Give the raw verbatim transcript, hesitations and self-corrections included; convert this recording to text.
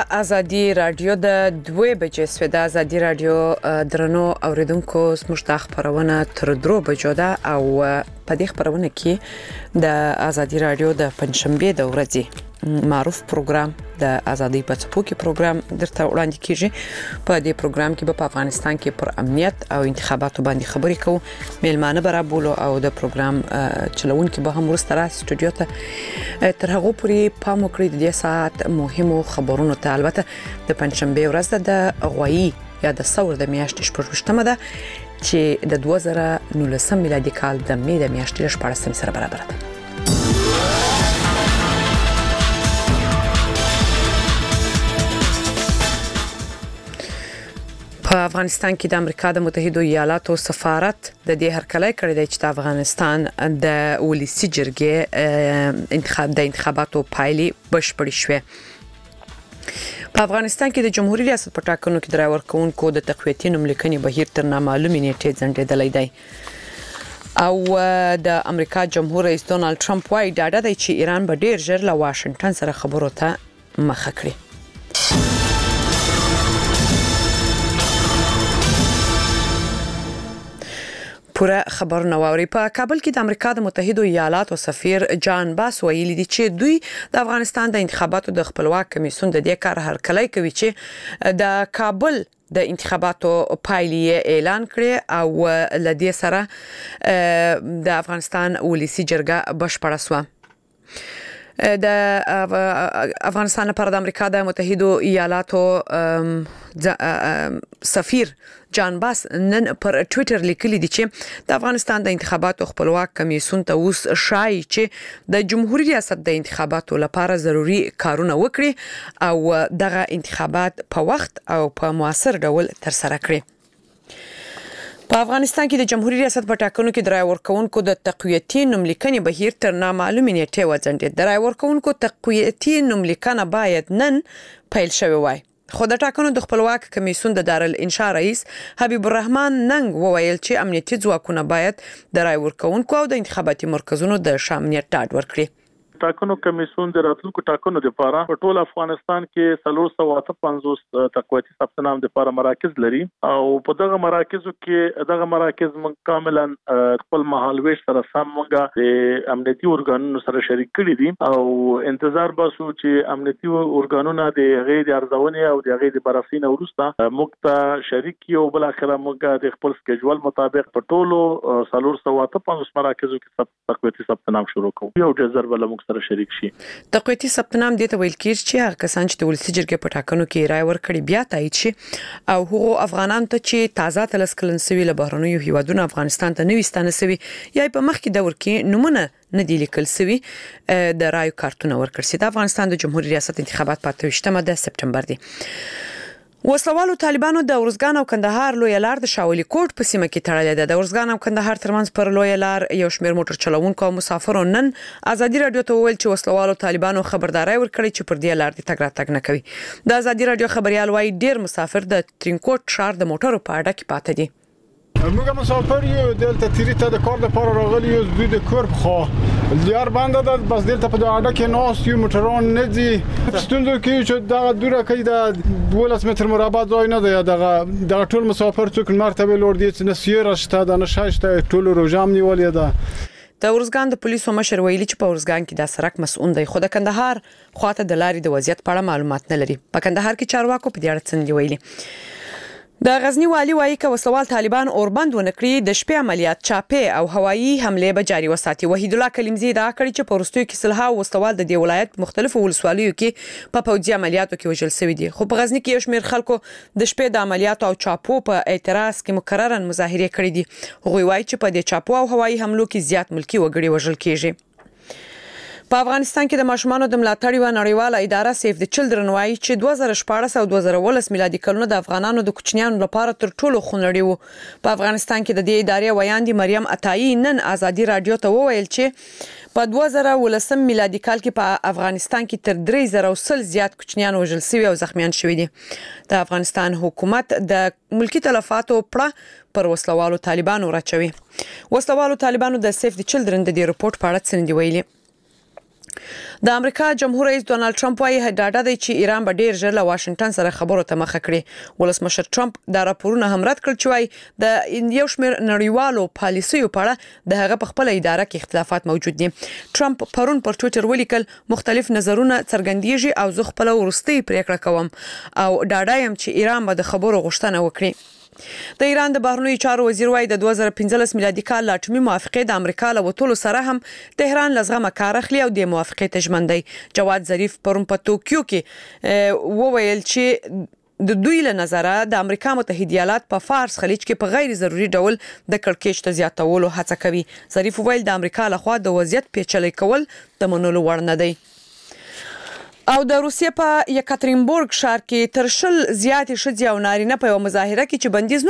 ازادي رادیو د دوه بجې سوي د ازادي رادیو درنو اوریدونکو سمشت خبرونه تر درو بجو ده او په دې خبرونه کې د ازادي رادیو د پنځشنبه د ورځې معروف پروګرام د ازادي په څپو کې پروګرام درته وړاندې کیږي. په دې پروګرام کې په افغانستان کې پر امنیت او انتخاباتو باندې خبرې کوو. میلمانه برابولو او د پروګرام چلونکي به هم ورسته را سټوډیو ته تر هغه پورې پام وکړئ د دې ساعت مهمو خبرونو ته. البته د پنځشنبه ورځ د غوایی یا د ثور د میاشتې شپږمه ده چې د دوه زره نولسم میلادي کال د می د میاشتې شپږم سره برابر ده. په افغانستان کې د امریکا د متحده ایالاتو سفارت د دې هرکلی کړی دی چې د افغانستان د ولسی جرګې انتخاب د انتخاباتو پایلې بشپړې شوې. په افغانستان کې د جمهوریت ریاست په ټاکنو کې د رای ورکوونکو د تقویتي نوملیکنې بهیر تر نامعلومې نیټې ځنډېدلی دی او د امریکا جمهور رئیس ډونالد ټرمپ وايي ډاډه دی چې ایران به ډیر ژر له واشنگټن سره خبرو ته مخه کړي. پوره خبر نووري. په کابل کې د امریکا د متحده ایالاتو سفیر جان باس ویلي دي چې دوی د افغانستان د انتخاباتو د خپلواک کمیسیون د دې کار هرکلی کوي چې د کابل د انتخاباتو پایلې اعلان کړي او لدې سره د افغانستان ولسی جرګه بشپړه شوه. د افغانستان لپاره د امریکا د متحده ایالاتو سفیر جان باس نن پر ټوئیټر لیکلی دی چې د افغانستان د انتخاباتو خپلواک کمیسیون ته اوس شایي چې د جمهوریت ریاست د انتخاباتو لپاره ضروری کارونه وکړي او دغه انتخابات په وخت او په موثر ډول ترسره کړي. په افغانستان کې د جمهوریت ریاست په ټاکنو کې د رای ورکوونکو د تقویتي نوملیکنې بهیر تر نامعلومې نیټې وځنډېد. د رای ورکوونکو تقویتي نوملیکنه باید نن پیل شوې وای، خو د ټاکنو د خپلواک کمیسیون د دارالانشا رئیس حبیب الرحمن ننګ وویل چې امنیتي ځواکونه باید د رای ورکوونکو او د انتخاباتي مرکزونو د شاملیت ډاډ ورکړي. ټاکنو کمیسیون د راتلونکو ټاکنو لپاره په ټول افغانستان کې څلور سوه پنځوس تقویتي ثبت نام لپاره مراکز لري او په دغه مراکزو کې دغه مراکز من کاملا خپل مهالويش سره سم موږ د امنیتي اورګانونو سره شریک کړي دي او انتظار باسو چې امنیتي اورګانونه د غیر ارزونه او د غیر بررسي وروسته موږ ته شریک یو بل اخره موږ د خپل سکیجول مطابق په ټولو څلور سوه پنځوس مراکزو کې تقویتي ثبت نام شروع کوو. یو جزر بل موږ شریک شي. تقویتي ثبت نام دې ته ویل کېږي چې هغه کسان چې د ولسی جرګې په ټاکنو کې رای ورکړي بیا تایید شي او هغو افغانان ته چې تازه تلس کلن سوي له بهرنیو هیوادونو افغانستان ته نوي ستانه سوي یا په مخکې دور کې نمونه نه دی لیکل سوي د رای کارتونه ورکړي سي. د افغانستان د جمهوریت ریاست انتخابات په اته ویشتمه د سپټمبر دی. وسلوالو طالبانو د ورزګان او کندهار لوی لار د شاولي کوټ په سیمه کې تړلې ده. د ورزګان او کندهار ترمنځ پر لوی لار یو شمېر موټر چلوونکو او مسافرو نن ازادي رادیو ته وویل چې وسلوالو طالبانو خبرداري ورکړي چې پر دې لار د تګ راتګ نه کوي. د ازادي رادیو خبريال وايي ډیر مسافر د ترینکوټ ښار د موټرو په اډه کې پاتې دي. موږ مسافر یو دلته تیری ته د کار لپاره راغلی یو دوی د کور خو لیار باندې ده بس دلته په اډه کې ناس یو موټران نه دي ستوندو کې چې دا دوره کې د دولس متر مربع ځای نه دی. دغه د ټول مسافر څوک مرتبه لور دي چې نسیر شته د نشاشته ټول روجام نیولې ده. د ورزګان د پولیسو مشر ویلي چې په ورزګان کې د سرک مسؤل دی خو د کندهار خواته د لارې د وضعیت په اړه معلومات نه لري. په کندهار کې چارواکو په دې اړه څه ویلي. د غزنی والی وايي چې وسوال طالبان اوربند ونکړي د شپې عملیات چاپه او هوایی حمله به جاري وساتي. وحید الله کلیمزی دا کړی چې په ورستیو کې سلها وسوال د دې ولایت مختلفو ولسوالیو کې په پوځي عملیاتو کې وژل شوی دي. خو په غزنی کې یو شمېر خلکو د شپې د عملیاتو او چاپو په اعتراض کې مکررن مظاهره کړې دي. هغوی وايي چې په دې چاپو او هوایی حملو کې زیات ملکی وګړي وژل کیږي. په افغانستان کې د ماشومانو د ملاتړ یو نړیواله اداره سیف د چلډرن وايي چې دوه زره شپاړس او دوه زره ولس میلادي کلونه د افغانانو د کوچنیانو لپاره تر ټولو خونړي وو. په افغانستان کې د دې ادارې ویاندې مریم عطایی نن ازادي رادیو ته وویل چې په دوه زره ولسم میلادي کال کې په افغانستان کې تر درې زره وسل زیات کوچنیان وژل شوي او زخمیان شوي دي. د افغانستان حکومت د ملکی تلفاتو پړه پر وسلوالو طالبانو راچوي. وسلوالو طالبانو د سیف د چلډرن د دې رپورت په اړه څه ویلي. د امریکا جمهور رئیس ډونالد ټرمپ وايي ډاډه دی چې ایران به ډیر ژر له واشنگټن سره خبرو ته مخه کړي. ولسمشر ټرمپ دا راپورونه هم رد کړ چې وايي د یو شمېر نړیوالو پالیسیو په اړه د هغه په خپل اداره کې اختلافات موجود دي. ټرمپ پرون پر ټوئیټر ولیکل مختلف نظرونه څرګندېږي او زه خپل ورستي پریکړه کوم او ډاډه یم چې ایران به د خبرو غوښتنه وکړي. د ایران د بهرنیو چارو وزیر وايي د دوه زره پنځلس میلادي کال لا اټومي موافقه د امریکا له وټولو سره هم تهران لزغه کار اخلي او د موافقه ته ژمن دی. جواد ظریف پرون په توکیو کې وویل چې د دوی له نظره د امریکا متحده ایالات په فارس خلیج کې په غیر ضروري ډول د کړکېچ ته زیاتولو هڅه کوي. ظریف ویل د امریکا لخوا د وضعیت پیچلې کول د منلو وړ نه دی. او د روسیې په یکاترینبورګ ښار کې تر شل زیاتې ښځې او نارینه په یو مظاهره کې چې بندیز